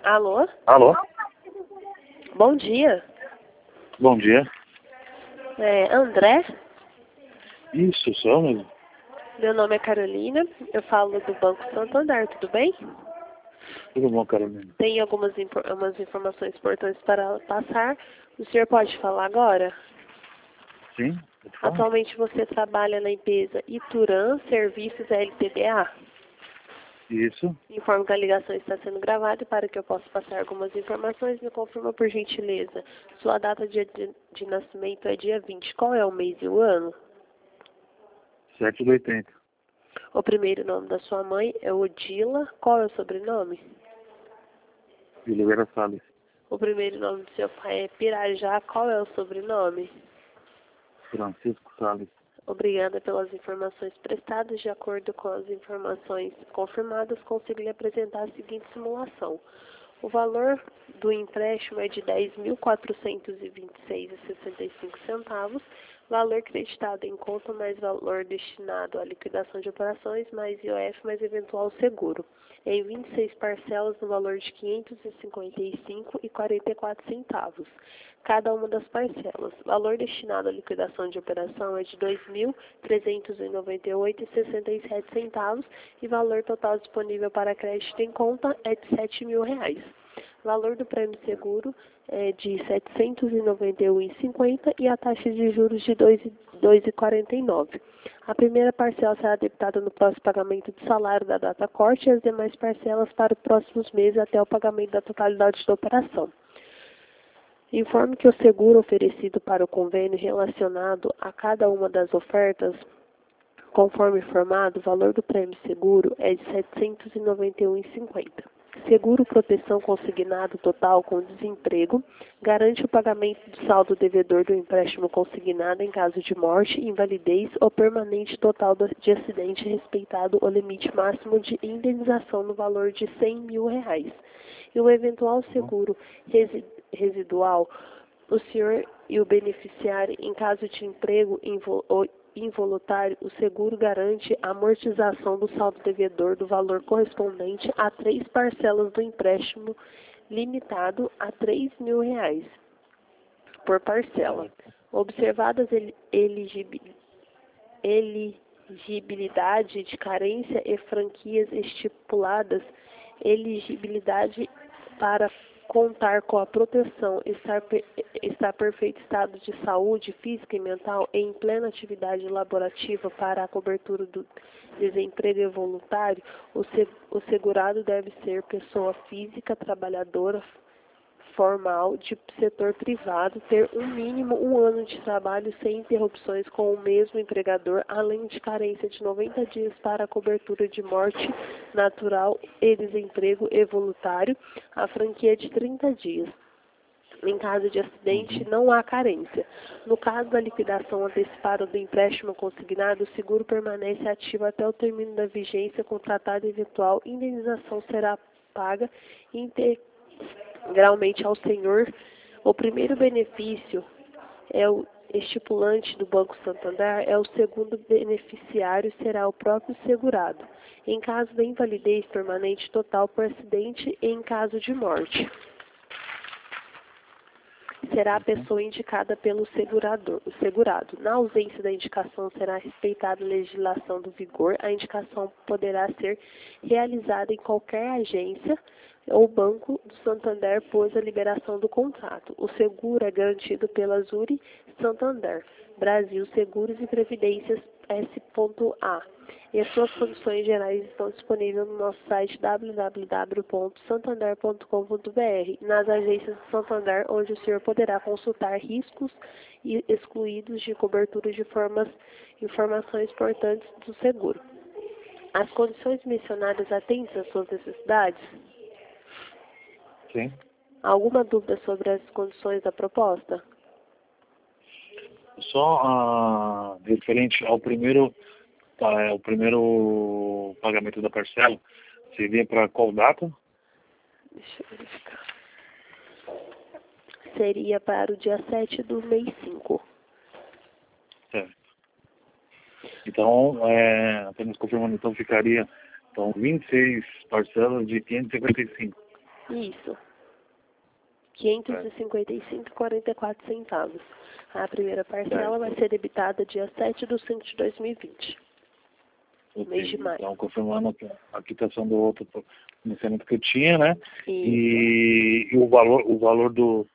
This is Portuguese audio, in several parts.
Alô? Alô? Bom dia. Bom dia. André? Isso, sou eu mesmo. Meu nome é Carolina, eu falo do Banco Santander, tudo bem? Tudo bom, Carolina? Tem umas informações importantes para passar. O senhor pode falar agora? Sim, pode falar. Atualmente você trabalha na empresa Ituran Serviços LTDA. Isso. Informo que a ligação está sendo gravada e para que eu possa passar algumas informações, me confirma por gentileza. Sua data de nascimento é dia 20. Qual é o mês e o ano? 7/80. O primeiro nome da sua mãe é Odila. Qual é o sobrenome? De Oliveira Salles. O primeiro nome do seu pai é Pirajá. Qual é o sobrenome? Francisco Salles. Obrigada pelas informações prestadas. De acordo com as informações confirmadas, consigo lhe apresentar a seguinte simulação. O valor do empréstimo é de R$ 10.426,65, valor creditado em conta mais valor destinado à liquidação de operações, mais IOF mais eventual seguro, em 26 parcelas no valor de R$ 555,44. Cada uma das parcelas. Valor destinado à liquidação de operação é de R$ 2.398,67 e valor total disponível para crédito em conta é de R$ 7.000. Valor do prêmio seguro é de R$ 791,50 e a taxa de juros de 2,49. A primeira parcela será debitada no próximo pagamento de salário da data corte e as demais parcelas para os próximos meses até o pagamento da totalidade da operação. Informe que o seguro oferecido para o convênio relacionado a cada uma das ofertas, conforme informado, o valor do prêmio seguro é de R$ 791,50. Seguro proteção consignado total com desemprego garante o pagamento do saldo devedor do empréstimo consignado em caso de morte, invalidez ou permanente total de acidente, respeitado o limite máximo de indenização no valor de R$ 100.000. E o eventual seguro residual, o senhor e o beneficiário, em caso de emprego involuntário, o seguro garante a amortização do saldo devedor do valor correspondente a 3 parcelas do empréstimo, limitado a R$ 3.000 por parcela. Observadas elegibilidade de carência e franquias estipuladas, elegibilidade para contar com a proteção, estar perfeito estado de saúde física e mental e em plena atividade laborativa para a cobertura do desemprego involuntário, o segurado deve ser pessoa física, trabalhadora formal de setor privado, ter no mínimo 1 ano de trabalho sem interrupções com o mesmo empregador, além de carência de 90 dias para a cobertura de morte natural e desemprego involuntário, a franquia de 30 dias. Em caso de acidente, não há carência. No caso da liquidação antecipada do empréstimo consignado, o seguro permanece ativo até o término da vigência contratada e eventual indenização será paga integralmente ao senhor. O primeiro benefício é o estipulante do Banco Santander, o segundo beneficiário será o próprio segurado, em caso da invalidez permanente total por acidente e em caso de morte. Será a pessoa indicada pelo segurado. Na ausência da indicação, será respeitada a legislação do vigor. A indicação poderá ser realizada em qualquer agência ou banco do Santander após a liberação do contrato. O seguro é garantido pela Zuri Santander, Brasil Seguros e Previdências S.A. E as suas condições gerais estão disponíveis no nosso site www.santander.com.br, nas agências do Santander, onde o senhor poderá consultar riscos e excluídos de cobertura de informações importantes do seguro. As condições mencionadas atendem às suas necessidades? Sim. Alguma dúvida sobre as condições da proposta? Só referente ao primeiro pagamento da parcela, seria para qual data? Deixa eu verificar. Seria para o dia 7 do mês 5. Certo. Então, apenas confirmando, então ficaria 26 parcelas de 555. Isso. R$ 555,44. A primeira parcela vai ser debitada dia 7/5/2020, no mês de maio. Então, confirmando a quitação do outro financiamento que eu tinha, né? Isso. E o valor do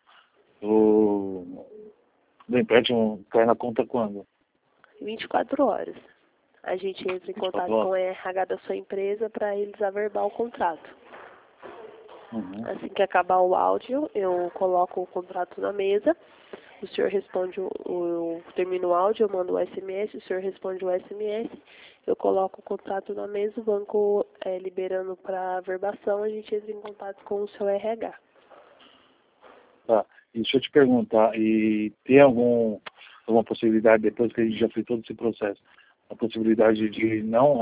empréstimo cai na conta quando? 24 horas. A gente entra em contato com a RH da sua empresa para eles averbar o contrato. Uhum. Assim que acabar o áudio, eu coloco o contrato na mesa, o senhor responde, eu termino o áudio, eu mando o SMS, o senhor responde o SMS, eu coloco o contrato na mesa, o banco liberando para averbação, a gente entra em contato com o seu RH. Tá, e deixa eu te perguntar, e tem alguma possibilidade, depois que a gente já fez todo esse processo, a possibilidade de não,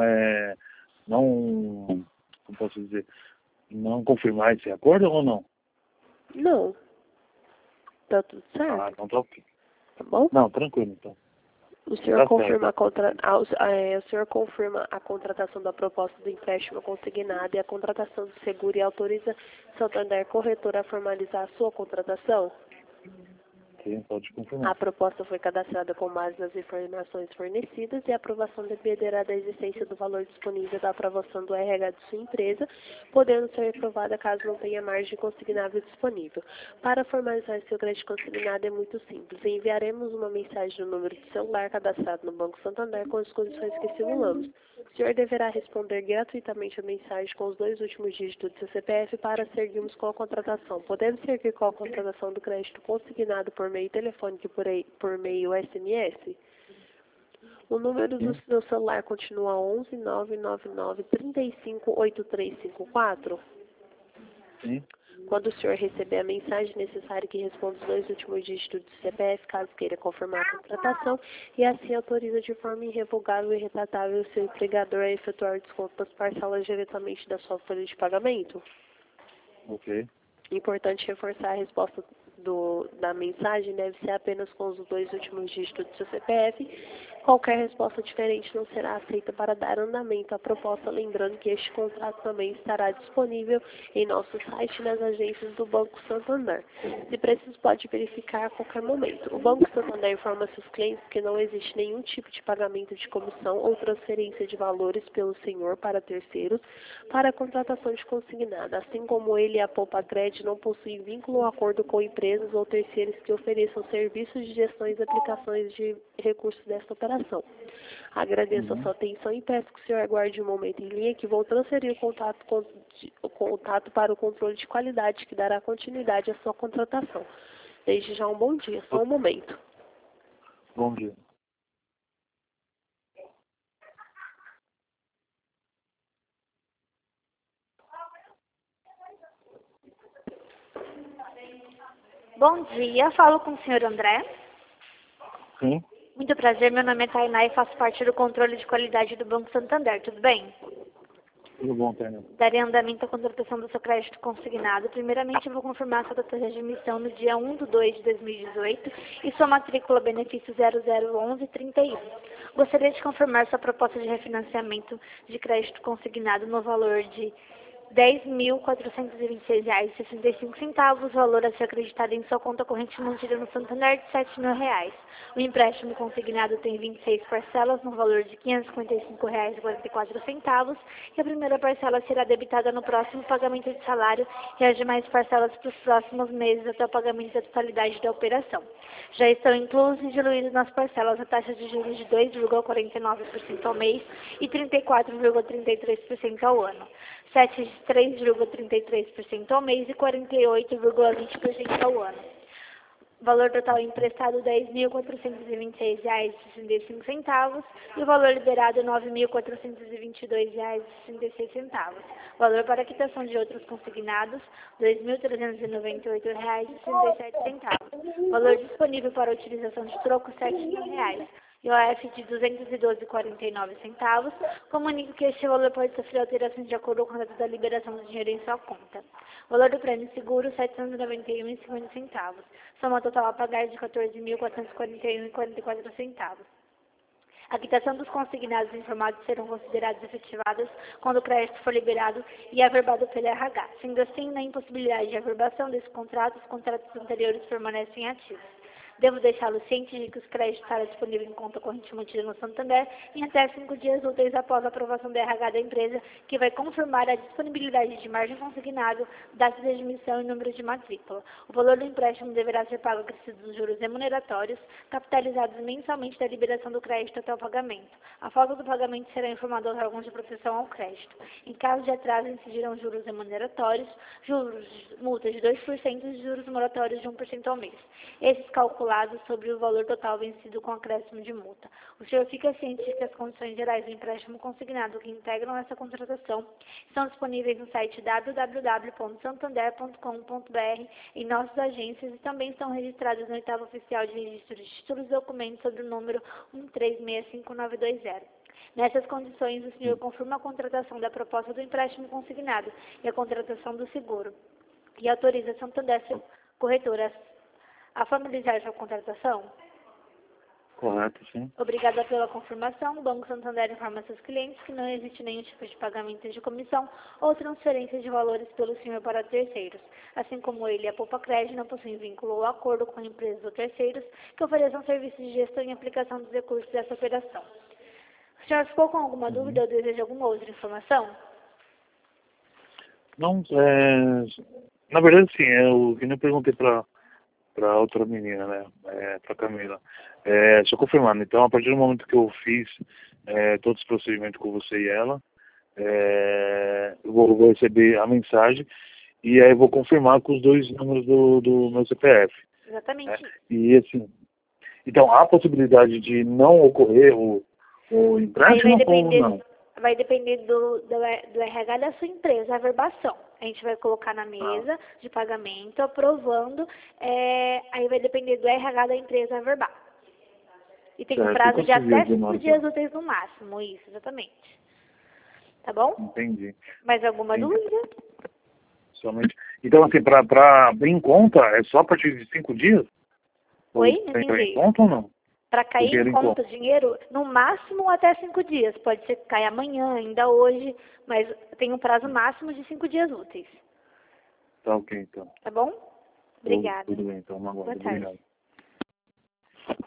como posso dizer, não confirmar esse acordo ou não? Não. Tá tudo certo? Ah, então tá ok. Tá bom? Não, tranquilo, então. O senhor confirma o senhor confirma a contratação da proposta do empréstimo consignado e a contratação do seguro e autoriza Santander Corretora a formalizar a sua contratação? Sim, pode confirmar. A proposta foi cadastrada com base nas informações fornecidas e a aprovação dependerá da existência do valor disponível da aprovação do RH de sua empresa, podendo ser reprovada caso não tenha margem consignável disponível. Para formalizar seu crédito consignado é muito simples. Enviaremos uma mensagem no número de celular cadastrado no Banco Santander com as condições que simulamos. O senhor deverá responder gratuitamente a mensagem com os 2 últimos dígitos do seu CPF para seguirmos com a contratação. Podemos seguir com a contratação do crédito consignado por meio telefônico e por meio SMS? O número do seu celular continua 11 999 35 8354? Sim. Quando o senhor receber a mensagem, é necessário que responda os 2 últimos dígitos do CPF, caso queira confirmar a contratação, e assim autoriza de forma irrevogável e retratável o seu empregador a efetuar o desconto das parcelas diretamente da sua folha de pagamento. Ok. Importante reforçar a resposta da mensagem deve ser apenas com os 2 últimos dígitos do seu CPF. Qualquer resposta diferente não será aceita para dar andamento à proposta, lembrando que este contrato também estará disponível em nosso site e nas agências do Banco Santander. Se preciso, pode verificar a qualquer momento. O Banco Santander informa seus clientes que não existe nenhum tipo de pagamento de comissão ou transferência de valores pelo senhor para terceiros para a contratação de consignada, assim como ele e a Poupa Crédito não possuem vínculo ou acordo com empresas ou terceiros que ofereçam serviços de gestão e aplicações de recursos desta operação. Agradeço a sua atenção e peço que o senhor aguarde um momento em linha que vou transferir o contato para o controle de qualidade que dará continuidade à sua contratação. Desde já um bom dia, só um momento. Bom dia. Bom dia, falo com o senhor André. Sim. Muito prazer, meu nome é Tainá e faço parte do controle de qualidade do Banco Santander, tudo bem? Tudo bom, Tânia? Darei andamento à contratação do seu crédito consignado. Primeiramente, eu vou confirmar sua data de emissão no dia 1/2/2018 e sua matrícula benefício 001131. Gostaria de confirmar sua proposta de refinanciamento de crédito consignado no valor de R$ 10.426,65, valor a ser acreditado em sua conta corrente mantida no Santander de R$ 7.000. O empréstimo consignado tem 26 parcelas no valor de R$ 555,44 e a primeira parcela será debitada no próximo pagamento de salário e as demais parcelas para os próximos meses até o pagamento da totalidade da operação. Já estão inclusos e diluídos nas parcelas a taxa de juros de 2,49% ao mês e 34,33% ao ano. 3,33% ao mês e 48,20% ao ano. Valor total emprestado R$ 10.426,65 e o valor liberado R$ 9.422,66. Valor para quitação de outros consignados R$ 2.398,67. Valor disponível para utilização de troco R$ 7.000. IOF de R$ 212,49. Comunico que este valor pode sofrer alterações de acordo com a data da liberação do dinheiro em sua conta. Valor do prêmio seguro R$ 791,50. Soma total a pagar de R$ 14.441,44. A quitação dos consignados informados serão consideradas efetivadas quando o crédito for liberado e averbado pela RH. Sendo assim, na impossibilidade de averbação desse contrato, os contratos anteriores permanecem ativos. Devo deixá-lo ciente de que os créditos estarão disponíveis em conta corrente mantida no Santander em até 5 dias úteis após a aprovação da RH da empresa, que vai confirmar a disponibilidade de margem consignado, data de admissão e número de matrícula. O valor do empréstimo deverá ser pago acrescido dos juros remuneratórios, capitalizados mensalmente da liberação do crédito até o pagamento. A falta do pagamento será informado aos órgãos de proteção ao crédito. Em caso de atraso, incidirão juros remuneratórios, multas de 2% e juros moratórios de 1% ao mês. Esses calculados sobre o valor total vencido com acréscimo de multa. O senhor fica ciente de que as condições gerais do empréstimo consignado que integram essa contratação estão disponíveis no site www.santander.com.br em nossas agências e também estão registradas no oitavo oficial de registro de títulos e documentos sob o número 1365920. Nessas condições, o senhor confirma a contratação da proposta do empréstimo consignado e a contratação do seguro e autoriza a Santander Corretora a formalizar sua contratação? Correto, sim. Obrigada pela confirmação. O Banco Santander informa seus clientes que não existe nenhum tipo de pagamento de comissão ou transferência de valores pelo senhor para terceiros. Assim como ele e a Poupa Crédito não possuem vínculo ou acordo com empresas ou terceiros que ofereçam serviços de gestão e aplicação dos recursos dessa operação. O senhor ficou com alguma dúvida ou deseja alguma outra informação? Não, na verdade, sim, o que eu perguntei para outra menina, né, para Camila. Só confirmando, então, a partir do momento que eu fiz todos os procedimentos com você e ela, eu vou receber a mensagem e aí eu vou confirmar com os 2 números do meu CPF. Exatamente. E assim, então, há possibilidade de não ocorrer o empréstimo ou não? Vai depender do RH da sua empresa, a averbação. A gente vai colocar na mesa de pagamento, aprovando, aí vai depender do RH da empresa averbar. E tem um prazo de até 5 dias úteis no máximo, isso, exatamente. Tá bom? Entendi. Mais alguma dúvida? Somente. Então, assim, para abrir em conta, é só a partir de 5 dias? Oi? Para entrar em conta ou não? Para cair em conta o dinheiro, no máximo até 5 dias. Pode ser que caia amanhã, ainda hoje, mas tem um prazo máximo de 5 dias úteis. Tá ok, então. Tá bom? Obrigada. Tudo bem, então. Boa tarde. Obrigado.